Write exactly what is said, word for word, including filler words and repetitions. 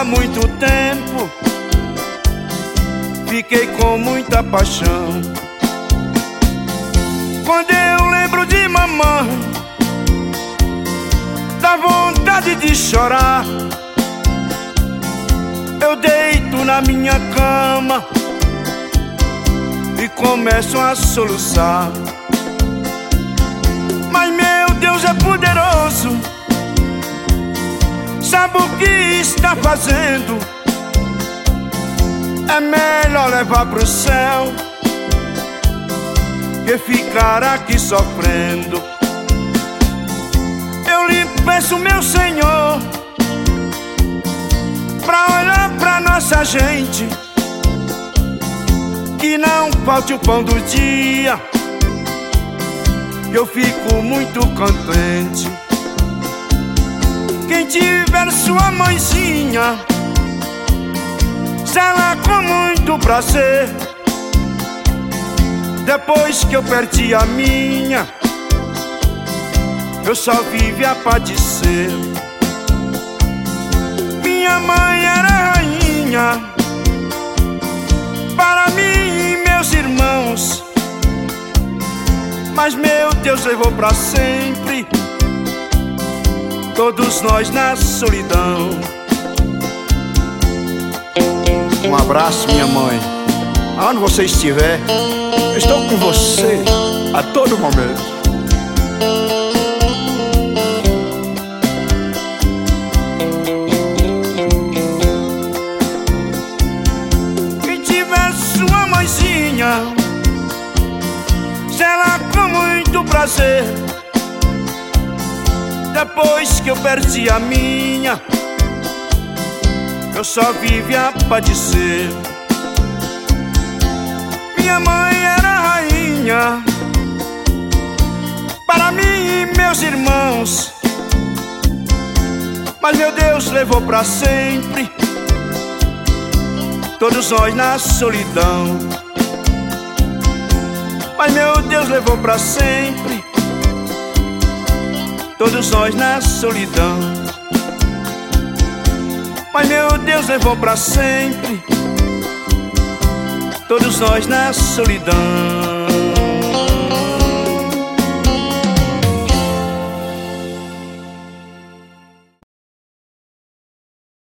muito tempo fiquei com muita paixão. Quando eu lembro de mamãe, dá vontade de chorar. Eu deito na minha cama e começo a soluçar. Mas meu Deus é poderoso, sabe o que está fazendo? É melhor levar pro céu que ficar aqui sofrendo. Eu lhe peço, meu Senhor, pra olhar pra nossa gente, que não falte o pão do dia, que eu fico muito contente. Quem tiver sua mãezinha, zela com muito prazer. Depois que eu perdi a minha, eu só vivo a padecer. Minha mãe era rainha para mim e meus irmãos, mas meu Deus levou pra sempre todos nós na solidão. Um abraço, minha mãe. Aonde você estiver, eu estou com você a todo momento. Quem tiver sua mãezinha, zela com muito prazer. Depois que eu perdi a minha, eu só vivo a padecer. Minha mãe era rainha para mim e meus irmãos, mas meu Deus levou pra sempre todos nós na solidão. Mas meu Deus levou pra sempre todos nós na solidão. Mas meu Deus levou pra sempre todos nós na solidão.